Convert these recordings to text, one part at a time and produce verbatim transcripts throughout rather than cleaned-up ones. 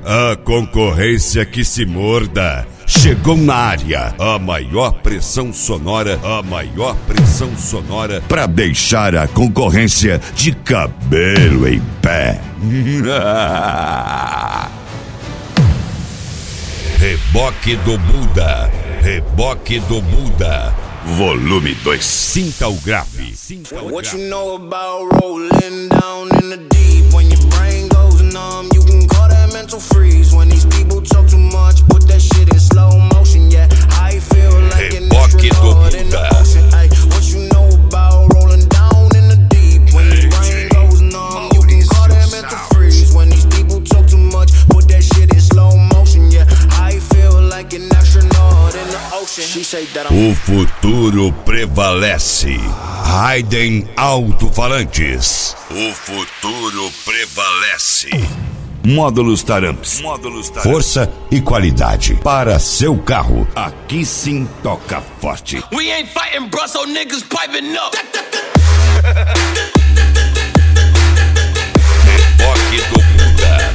A concorrência que se morda. Chegou na área a maior pressão sonora, a maior pressão sonora para deixar a concorrência de cabelo em pé. Reboque do Buda, Reboque do Buda, volume dois. Sinta o grave. Sinta o What grave. you know about rolling down in the deep? When your brain goes numb, you can call that mental freeze. When these people talk too much, put that shit in slow motion. Yeah, I feel like an Reboque do astronaut in the Buda. ocean. Ay, what you know about rolling down in the deep? When your brain goes numb, you can call that mental freeze. When these people talk too much, put that shit in slow motion. Yeah, I feel like an astronaut in the ocean. She say that I'm O futuro prevalece. Raiden Alto-Falantes. O futuro prevalece. Módulos Taramps. Módulos Taramps. Força e qualidade para seu carro. Aqui sim toca forte. We ain't fighting Brussels niggas piping up. Reboque do Buda.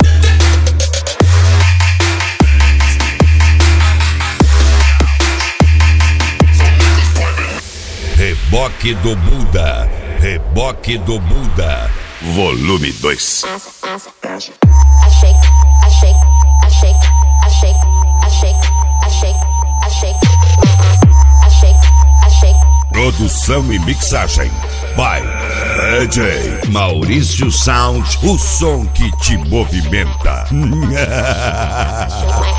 Reboque do Buda, Reboque do Buda, volume dois. I shake, I shake, I shake, I shake, I shake, I shake, I shake, I shake, I shake. Produção e mixagem by D J Maurício Sound, o som que te movimenta. Shake my